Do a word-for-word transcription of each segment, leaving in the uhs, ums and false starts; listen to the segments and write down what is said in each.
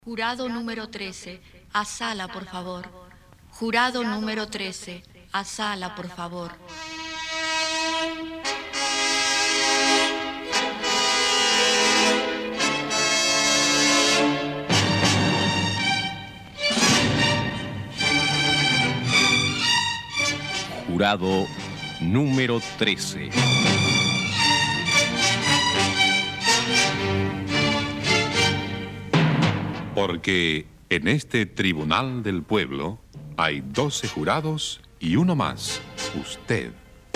Jurado número trece, a sala, por favor. Jurado número trece, a sala, por favor. Jurado número trece. Porque en este tribunal del pueblo hay doce jurados y uno más, usted.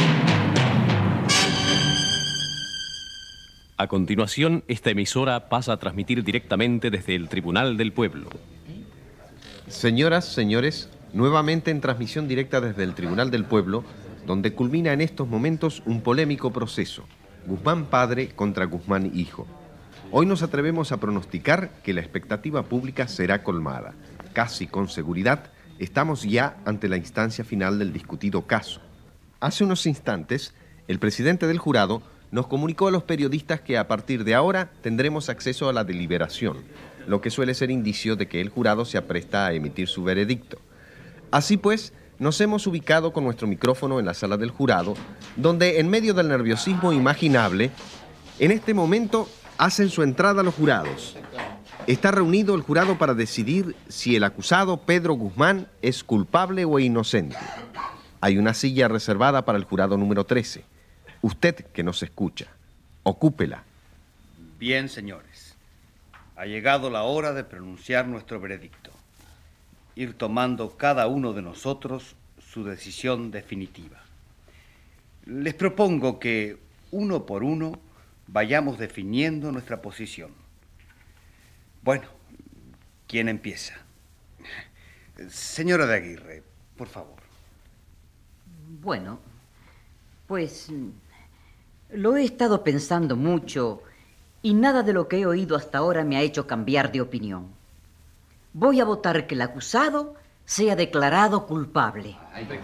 A continuación, esta emisora pasa a transmitir directamente desde el Tribunal del Pueblo. Señoras, señores, nuevamente en transmisión directa desde el Tribunal del Pueblo, donde culmina en estos momentos un polémico proceso. Guzmán padre contra Guzmán hijo. Hoy nos atrevemos a pronosticar que la expectativa pública será colmada. Casi con seguridad, estamos ya ante la instancia final del discutido caso. Hace unos instantes, el presidente del jurado nos comunicó a los periodistas que a partir de ahora tendremos acceso a la deliberación, lo que suele ser indicio de que el jurado se apresta a emitir su veredicto. Así pues, nos hemos ubicado con nuestro micrófono en la sala del jurado, donde en medio del nerviosismo imaginable, en este momento hacen su entrada los jurados. Está reunido el jurado para decidir si el acusado Pedro Guzmán es culpable o inocente. Hay una silla reservada para el jurado número trece. Usted que nos escucha, ocúpela. Bien, señores. Ha llegado la hora de pronunciar nuestro veredicto. Ir tomando cada uno de nosotros su decisión definitiva. Les propongo que, uno por uno, vayamos definiendo nuestra posición. Bueno, ¿quién empieza? Señora de Aguirre, por favor. Bueno, pues lo he estado pensando mucho y nada de lo que he oído hasta ahora me ha hecho cambiar de opinión. Voy a votar que el acusado sea declarado culpable.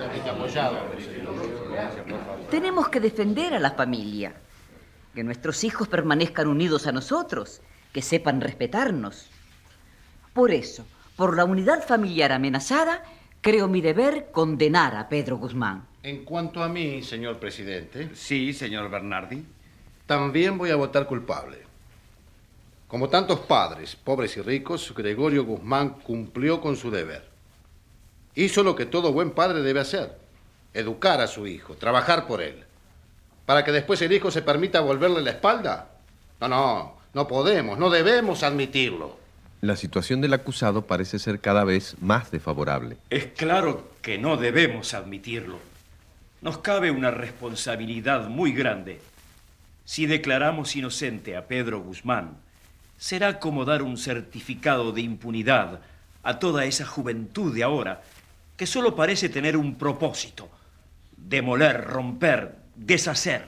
Tenemos que defender a la familia. Que nuestros hijos permanezcan unidos a nosotros, que sepan respetarnos. Por eso, por la unidad familiar amenazada, creo mi deber condenar a Pedro Guzmán. En cuanto a mí, señor presidente... Sí, señor Bernardi. También voy a votar culpable. Como tantos padres, pobres y ricos, Gregorio Guzmán cumplió con su deber. Hizo lo que todo buen padre debe hacer: educar a su hijo, trabajar por él. ¿Para que después el hijo se permita volverle la espalda? No, no, no podemos, no debemos admitirlo. La situación del acusado parece ser cada vez más desfavorable. Es claro que no debemos admitirlo. Nos cabe una responsabilidad muy grande. Si declaramos inocente a Pedro Guzmán, será como dar un certificado de impunidad a toda esa juventud de ahora que solo parece tener un propósito: demoler, romper, deshacer.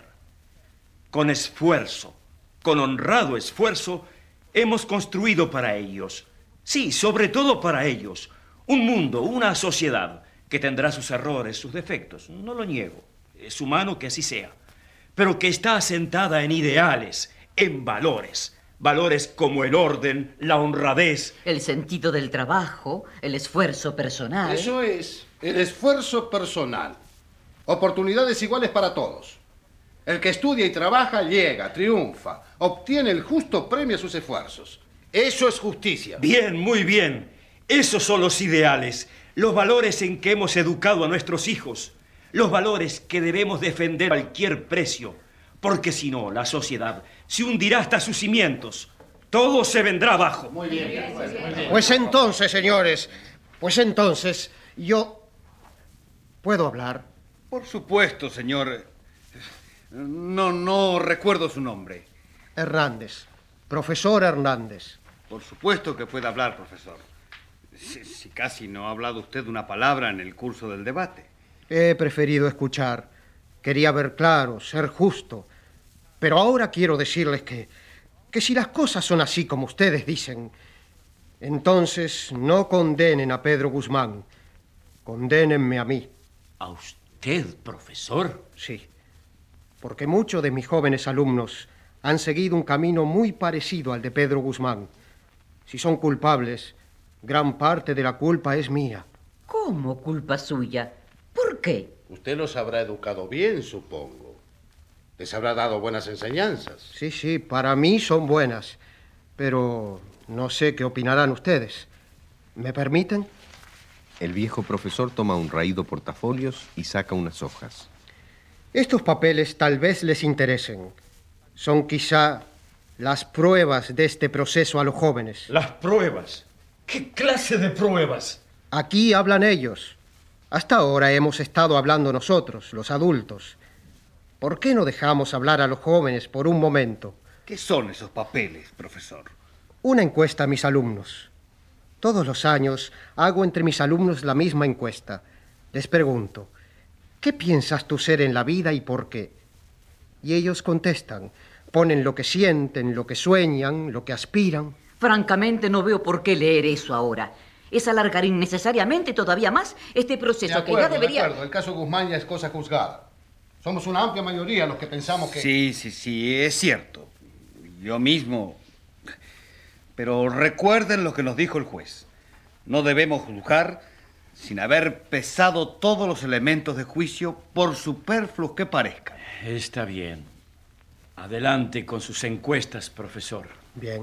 Con esfuerzo, con honrado esfuerzo, hemos construido para ellos, sí, sobre todo para ellos, un mundo, una sociedad que tendrá sus errores, sus defectos, no lo niego, es humano que así sea, pero que está asentada en ideales, en valores, valores como el orden, la honradez, el sentido del trabajo, el esfuerzo personal. Eso es, el esfuerzo personal. Oportunidades iguales para todos. El que estudia y trabaja llega, triunfa, obtiene el justo premio a sus esfuerzos. Eso es justicia. Bien, muy bien. Esos son los ideales, los valores en que hemos educado a nuestros hijos, los valores que debemos defender a cualquier precio, porque si no, la sociedad se hundirá hasta sus cimientos. Todo se vendrá abajo. Muy bien. Muy bien. Pues entonces, señores, pues entonces, yo... ¿puedo hablar? Por supuesto, señor. No, no recuerdo su nombre. Hernández. Profesor Hernández. Por supuesto que puede hablar, profesor. Si, si casi no ha hablado usted una palabra en el curso del debate. He preferido escuchar. Quería ver claro, ser justo. Pero ahora quiero decirles que, que si las cosas son así como ustedes dicen, entonces no condenen a Pedro Guzmán. Condénenme a mí. ¿A usted, profesor? Sí, porque muchos de mis jóvenes alumnos han seguido un camino muy parecido al de Pedro Guzmán. Si son culpables, gran parte de la culpa es mía. ¿Cómo culpa suya? ¿Por qué? Usted los habrá educado bien, supongo. Les habrá dado buenas enseñanzas. Sí, sí, para mí son buenas. Pero no sé qué opinarán ustedes. ¿Me permiten? El viejo profesor toma un raído portafolios y saca unas hojas. Estos papeles tal vez les interesen. Son quizá las pruebas de este proceso a los jóvenes. ¿Las pruebas? ¿Qué clase de pruebas? Aquí hablan ellos. Hasta ahora hemos estado hablando nosotros, los adultos. ¿Por qué no dejamos hablar a los jóvenes por un momento? ¿Qué son esos papeles, profesor? Una encuesta a mis alumnos. Todos los años hago entre mis alumnos la misma encuesta. Les pregunto, ¿qué piensas tú ser en la vida y por qué? Y ellos contestan, ponen lo que sienten, lo que sueñan, lo que aspiran. Francamente no veo por qué leer eso ahora. Es alargar innecesariamente todavía más este proceso De acuerdo, que ya debería... de acuerdo. El caso Guzmán ya es cosa juzgada. Somos una amplia mayoría los que pensamos que... Sí, sí, sí, es cierto. Yo mismo... Pero recuerden lo que nos dijo el juez. No debemos juzgar sin haber pesado todos los elementos de juicio, por superfluos que parezcan. Está bien. Adelante con sus encuestas, profesor. Bien.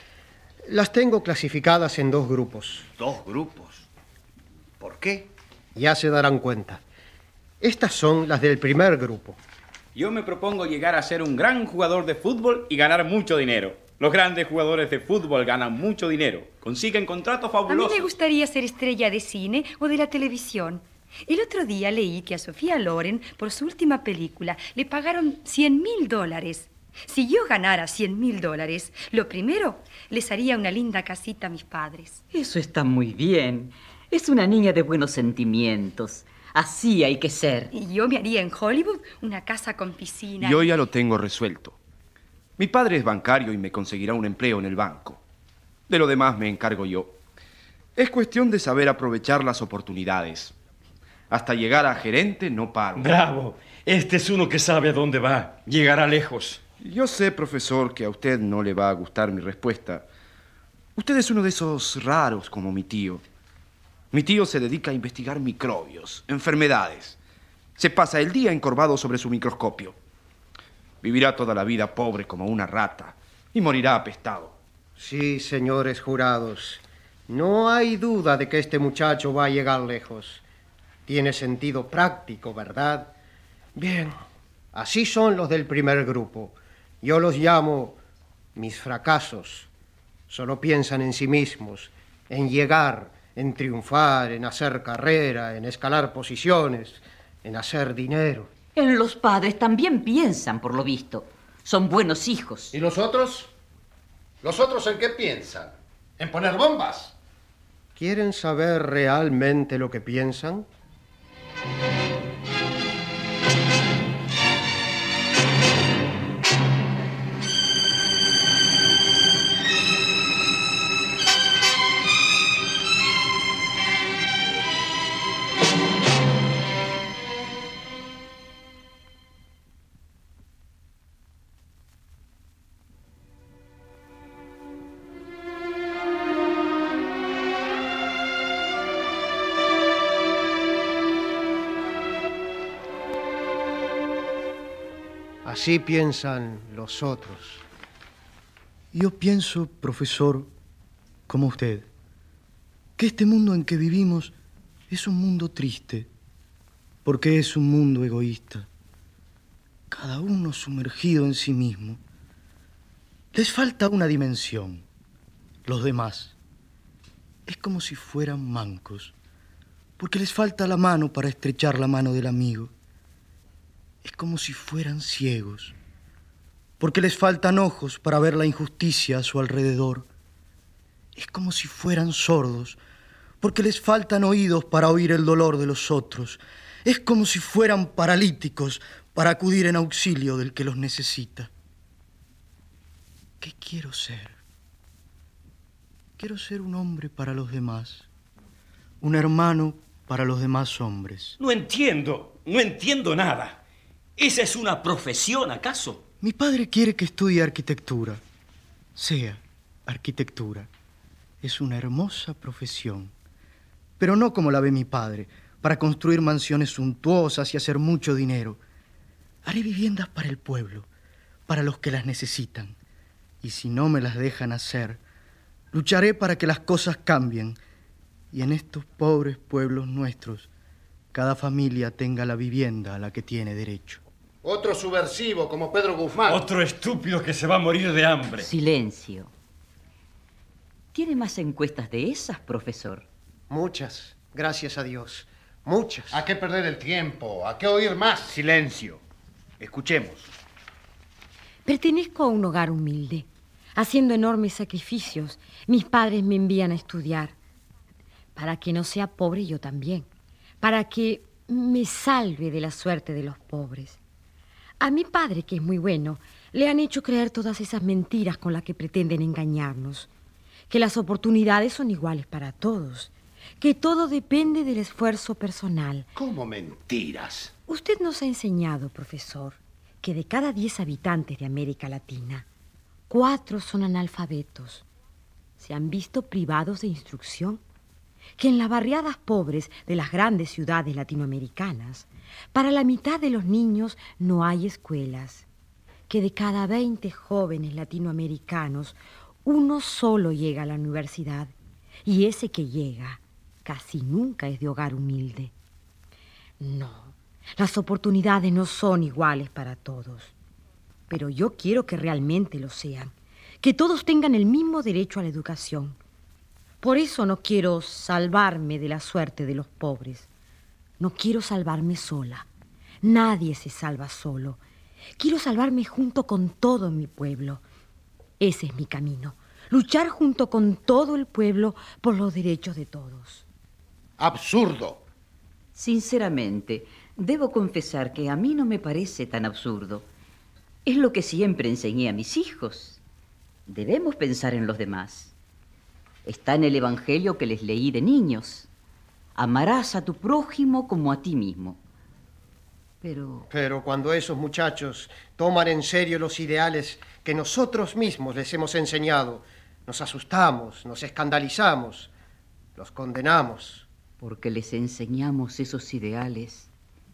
Las tengo clasificadas en dos grupos. ¿Dos grupos? ¿Por qué? Ya se darán cuenta. Estas son las del primer grupo. Yo me propongo llegar a ser un gran jugador de fútbol y ganar mucho dinero. Los grandes jugadores de fútbol ganan mucho dinero. Consiguen contratos fabulosos. A mí me gustaría ser estrella de cine o de la televisión. El otro día leí que a Sofía Loren, por su última película, le pagaron cien mil dólares. Si yo ganara cien mil dólares, lo primero, les haría una linda casita a mis padres. Eso está muy bien. Es una niña de buenos sentimientos. Así hay que ser. Y yo me haría en Hollywood una casa con piscina. Yo ya lo tengo resuelto. Mi padre es bancario y me conseguirá un empleo en el banco. De lo demás me encargo yo. Es cuestión de saber aprovechar las oportunidades. Hasta llegar a gerente no paro. Bravo. Este es uno que sabe a dónde va. Llegará lejos. Yo sé, profesor, que a usted no le va a gustar mi respuesta. Usted es uno de esos raros como mi tío. Mi tío se dedica a investigar microbios, enfermedades. Se pasa el día encorvado sobre su microscopio. Vivirá toda la vida pobre como una rata y morirá apestado. Sí, señores jurados. No hay duda de que este muchacho va a llegar lejos. Tiene sentido práctico, ¿verdad? Bien, así son los del primer grupo. Yo los llamo mis fracasos. Solo piensan en sí mismos, en llegar, en triunfar, en hacer carrera, en escalar posiciones, en hacer dinero. En los padres también piensan, por lo visto. Son buenos hijos. ¿Y los otros? ¿Los otros en qué piensan? ¿En poner bombas? ¿Quieren saber realmente lo que piensan? Así piensan los otros. Yo pienso, profesor, como usted, que este mundo en que vivimos es un mundo triste, porque es un mundo egoísta. Cada uno sumergido en sí mismo. Les falta una dimensión. Los demás es como si fueran mancos, porque les falta la mano para estrechar la mano del amigo. Es como si fueran ciegos, porque les faltan ojos para ver la injusticia a su alrededor. Es como si fueran sordos, porque les faltan oídos para oír el dolor de los otros. Es como si fueran paralíticos para acudir en auxilio del que los necesita. ¿Qué quiero ser? Quiero ser un hombre para los demás, un hermano para los demás hombres. No entiendo, no entiendo nada. ¿Esa es una profesión, acaso? Mi padre quiere que estudie arquitectura. Sea arquitectura. es una hermosa profesión, pero no como la ve mi padre, para construir mansiones suntuosas y hacer mucho dinero. Haré viviendas para el pueblo, para los que las necesitan. Y si no me las dejan hacer, lucharé para que las cosas cambien. Y en estos pobres pueblos nuestros, cada familia tenga la vivienda a la que tiene derecho. Otro subversivo como Pedro Guzmán. Otro estúpido que se va a morir de hambre. Silencio. ¿Tiene más encuestas de esas, profesor? Muchas, gracias a Dios. Muchas. ¿A qué perder el tiempo? ¿A qué oír más? Silencio. Escuchemos. Pertenezco a un hogar humilde. Haciendo enormes sacrificios, mis padres me envían a estudiar. Para que no sea pobre yo también. Para que me salve de la suerte de los pobres. A mi padre, que es muy bueno, le han hecho creer todas esas mentiras con las que pretenden engañarnos. Que las oportunidades son iguales para todos. Que todo depende del esfuerzo personal. ¿Cómo mentiras? Usted nos ha enseñado, profesor, que de cada diez habitantes de América Latina, cuatro son analfabetos. Se han visto privados de instrucción. Que en las barriadas pobres de las grandes ciudades latinoamericanas, para la mitad de los niños no hay escuelas. Que de cada veinte jóvenes latinoamericanos, uno solo llega a la universidad. Y ese que llega casi nunca es de hogar humilde. No, las oportunidades no son iguales para todos. Pero yo quiero que realmente lo sean. Que todos tengan el mismo derecho a la educación. Por eso no quiero salvarme de la suerte de los pobres. No quiero salvarme sola. Nadie se salva solo. Quiero salvarme junto con todo mi pueblo. Ese es mi camino. Luchar junto con todo el pueblo por los derechos de todos. ¡Absurdo! Sinceramente, debo confesar que a mí no me parece tan absurdo. Es lo que siempre enseñé a mis hijos. Debemos pensar en los demás. Está en el Evangelio que les leí de niños. Amarás a tu prójimo como a ti mismo. Pero... Pero cuando esos muchachos toman en serio los ideales que nosotros mismos les hemos enseñado, nos asustamos, nos escandalizamos, los condenamos. Porque les enseñamos esos ideales,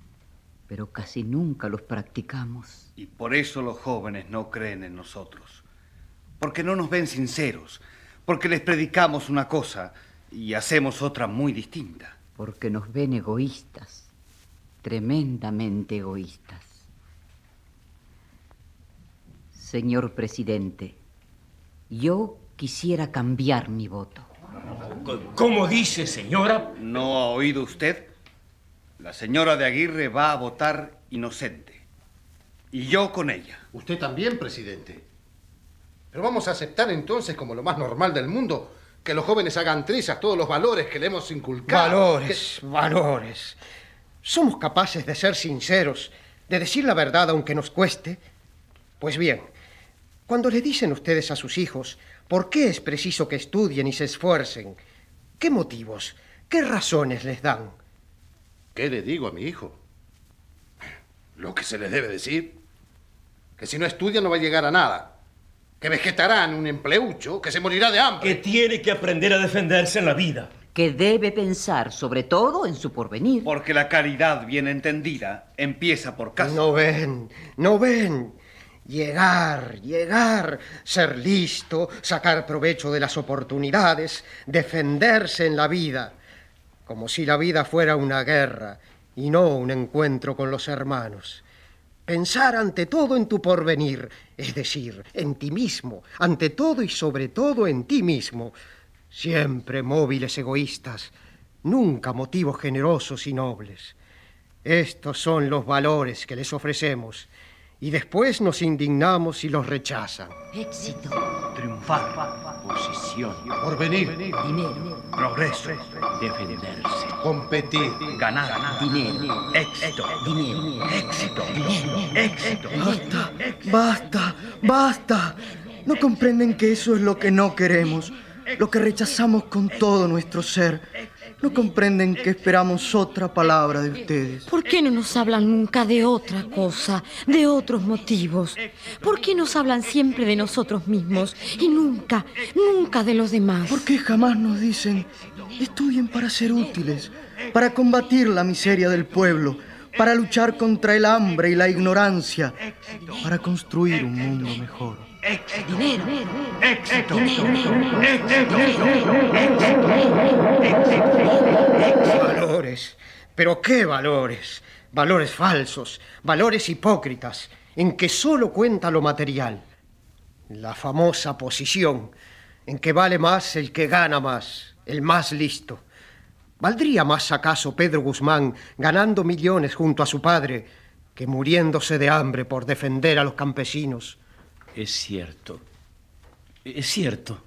pero casi nunca los practicamos. Y por eso los jóvenes no creen en nosotros. Porque no nos ven sinceros. Porque les predicamos una cosa y hacemos otra muy distinta. Porque nos ven egoístas, tremendamente egoístas. Señor presidente, yo quisiera cambiar mi voto. ¿Cómo dice, señora? ¿No ha oído usted? La señora de Aguirre va a votar inocente. Y yo con ella. Usted también, presidente. Pero vamos a aceptar entonces como lo más normal del mundo que los jóvenes hagan trizas todos los valores que le hemos inculcado. Valores, que... valores. ¿Somos capaces de ser sinceros, de decir la verdad aunque nos cueste? Pues bien, cuando le dicen ustedes a sus hijos por qué es preciso que estudien y se esfuercen, ¿qué motivos, qué razones les dan? ¿Qué le digo a mi hijo? Lo que se le debe decir. Que si no estudia no va a llegar a nada. Que vegetará en un empleucho, que se morirá de hambre. Que tiene que aprender a defenderse en la vida. Que debe pensar sobre todo en su porvenir. Porque la caridad bien entendida empieza por casa. No ven, no ven. Llegar, llegar, ser listo, sacar provecho de las oportunidades, defenderse en la vida. Como si la vida fuera una guerra y no un encuentro con los hermanos. Pensar ante todo en tu porvenir, es decir, en ti mismo, ante todo y sobre todo en ti mismo. Siempre móviles egoístas, nunca motivos generosos y nobles. Estos son los valores que les ofrecemos y después nos indignamos si los rechazan. Éxito. Triunfar. Posición. Porvenir. Dinero. Progreso. Defenderse. Competir. Ganar. Dinero. Éxito. Dinero. Éxito. Dinero. Éxito. Basta, basta, basta. ¿No comprenden que eso es lo que no queremos? Lo que rechazamos con todo nuestro ser. No comprenden que esperamos otra palabra de ustedes. ¿Por qué no nos hablan nunca de otra cosa, de otros motivos? ¿Por qué nos hablan siempre de nosotros mismos y nunca, nunca de los demás? ¿Por qué jamás nos dicen, estudien para ser útiles, para combatir la miseria del pueblo, para luchar contra el hambre y la ignorancia, para construir un mundo mejor? Dinero, éxito, valores, pero qué valores, valores falsos, valores hipócritas, en que solo cuenta lo material, la famosa posición, en que vale más el que gana más, el más listo. ¿Valdría más acaso Pedro Guzmán ganando millones junto a su padre que muriéndose de hambre por defender a los campesinos? Es cierto, es cierto.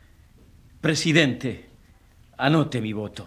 Presidente, anote mi voto.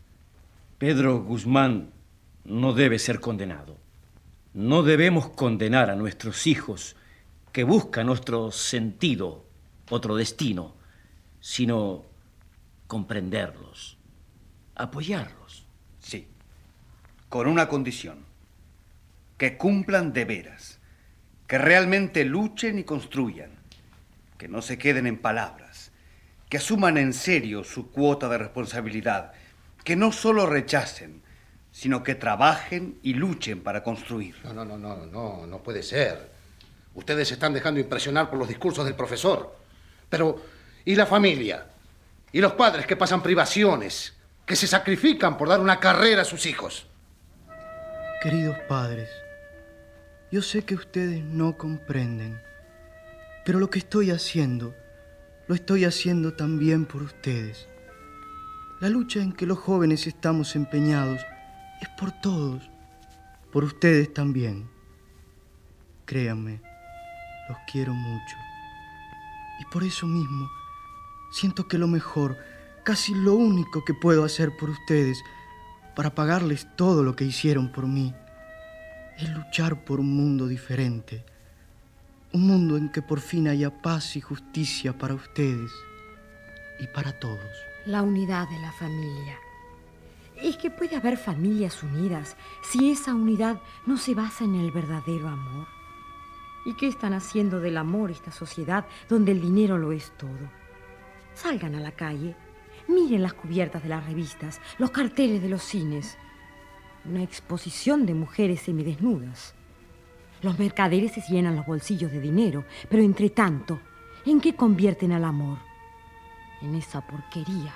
Pedro Guzmán no debe ser condenado. No debemos condenar a nuestros hijos que buscan otro sentido, otro destino, sino comprenderlos, apoyarlos. Sí, con una condición, que cumplan de veras, que realmente luchen y construyan, que no se queden en palabras, que asuman en serio su cuota de responsabilidad, que no solo rechacen, sino que trabajen y luchen para construir. No, no, no, no, no, no puede ser. Ustedes se están dejando impresionar por los discursos del profesor. Pero, ¿y la familia? ¿Y los padres que pasan privaciones, que se sacrifican por dar una carrera a sus hijos? Queridos padres, yo sé que ustedes no comprenden, pero lo que estoy haciendo, lo estoy haciendo también por ustedes. La lucha en que los jóvenes estamos empeñados es por todos, por ustedes también. Créanme, los quiero mucho. Y por eso mismo, siento que lo mejor, casi lo único que puedo hacer por ustedes, para pagarles todo lo que hicieron por mí, es luchar por un mundo diferente. Un mundo en que por fin haya paz y justicia para ustedes y para todos. La unidad de la familia. Es que puede haber familias unidas si esa unidad no se basa en el verdadero amor. ¿Y qué están haciendo del amor esta sociedad donde el dinero lo es todo? Salgan a la calle, miren las cubiertas de las revistas, los carteles de los cines. Una exposición de mujeres semidesnudas. Los mercaderes se llenan los bolsillos de dinero, pero entre tanto, ¿en qué convierten al amor? En esa porquería.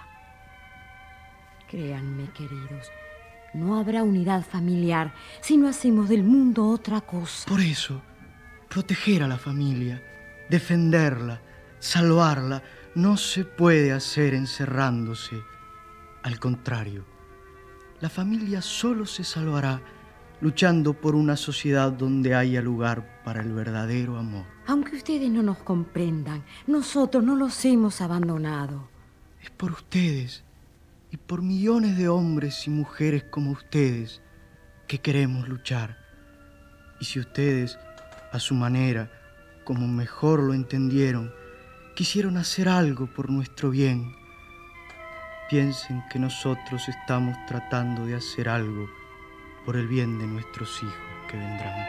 Créanme, queridos, no habrá unidad familiar si no hacemos del mundo otra cosa. Por eso, proteger a la familia, defenderla, salvarla, no se puede hacer encerrándose. Al contrario, la familia solo se salvará luchando por una sociedad donde haya lugar para el verdadero amor. Aunque ustedes no nos comprendan, nosotros no los hemos abandonado. Es por ustedes y por millones de hombres y mujeres como ustedes que queremos luchar. Y si ustedes, a su manera, como mejor lo entendieron, quisieron hacer algo por nuestro bien, piensen que nosotros estamos tratando de hacer algo por el bien de nuestros hijos que vendrán.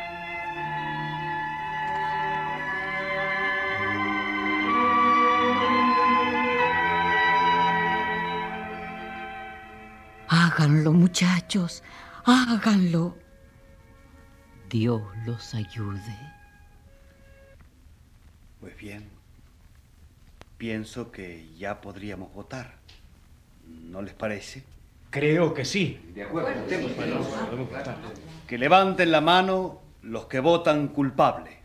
Háganlo, muchachos, háganlo. Dios los ayude. Pues bien, pienso que ya podríamos votar. ¿No les parece? Creo que sí. De acuerdo. Que levanten la mano los que votan culpable.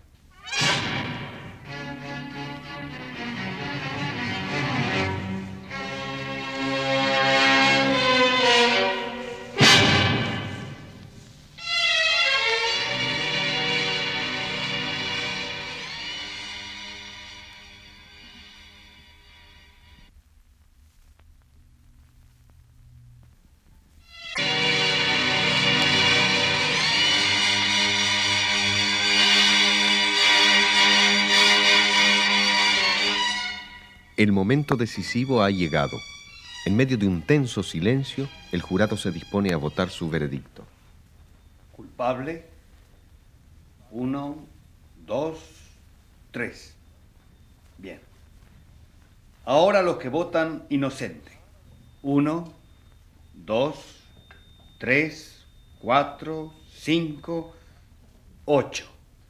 El momento decisivo ha llegado. En medio de un tenso silencio, el jurado se dispone a votar su veredicto. Culpable. Uno, dos, tres. Bien. Ahora los que votan inocente. Uno, dos, tres, cuatro, cinco, ocho.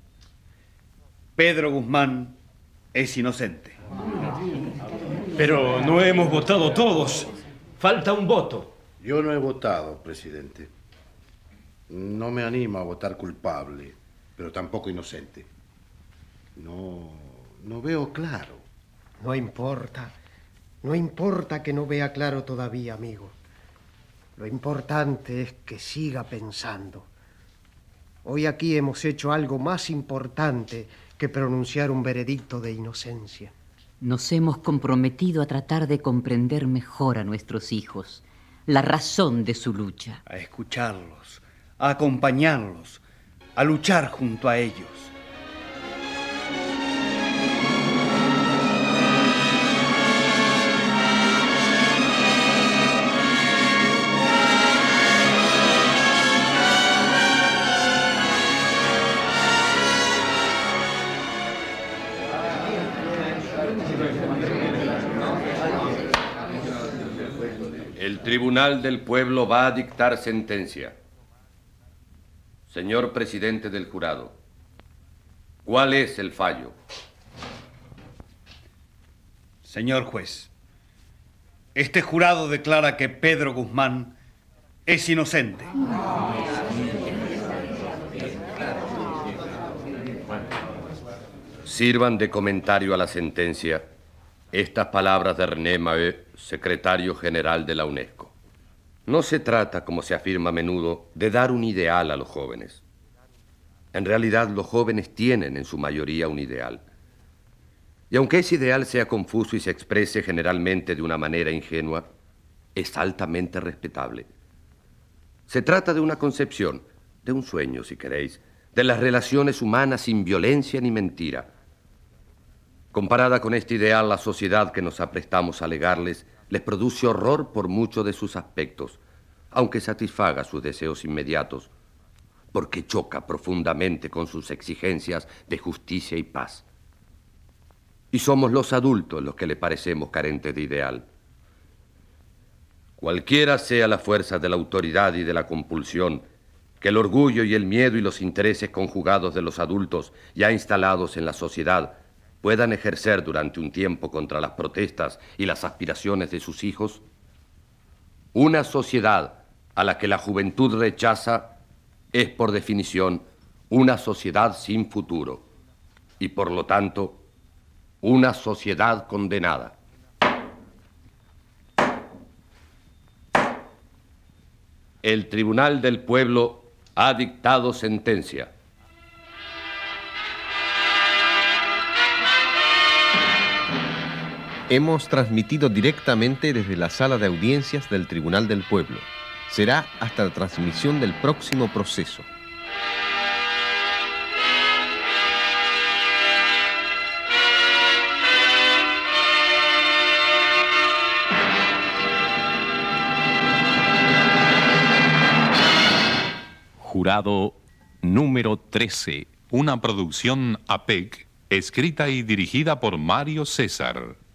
Pedro Guzmán es inocente. Pero no hemos votado todos. Falta un voto. Yo no he votado, presidente. No me animo a votar culpable, pero tampoco inocente. No, no veo claro. No importa. No importa que no vea claro todavía, amigo. Lo importante es que siga pensando. Hoy aquí hemos hecho algo más importante que pronunciar un veredicto de inocencia. Nos hemos comprometido a tratar de comprender mejor a nuestros hijos, la razón de su lucha. A escucharlos, a acompañarlos, a luchar junto a ellos. El Tribunal del Pueblo va a dictar sentencia. Señor presidente del jurado, ¿cuál es el fallo? Señor juez, este jurado declara que Pedro Guzmán es inocente. Sirvan de comentario a la sentencia estas palabras de René Maheu, secretario general de la UNESCO. No se trata, como se afirma a menudo, de dar un ideal a los jóvenes. En realidad, los jóvenes tienen en su mayoría un ideal. Y aunque ese ideal sea confuso y se exprese generalmente de una manera ingenua, es altamente respetable. Se trata de una concepción, de un sueño, si queréis, de las relaciones humanas sin violencia ni mentira. Comparada con este ideal, la sociedad que nos aprestamos a legarles les produce horror por muchos de sus aspectos, aunque satisfaga sus deseos inmediatos, porque choca profundamente con sus exigencias de justicia y paz. Y somos los adultos los que le parecemos carentes de ideal. Cualquiera sea la fuerza de la autoridad y de la compulsión, que el orgullo y el miedo y los intereses conjugados de los adultos ya instalados en la sociedad puedan ejercer durante un tiempo contra las protestas y las aspiraciones de sus hijos, una sociedad a la que la juventud rechaza es, por definición, una sociedad sin futuro y, por lo tanto, una sociedad condenada. El Tribunal del Pueblo ha dictado sentencia. Hemos transmitido directamente desde la sala de audiencias del Tribunal del Pueblo. Será hasta la transmisión del próximo proceso. Jurado número trece. Una producción A P E C, escrita y dirigida por Mario César.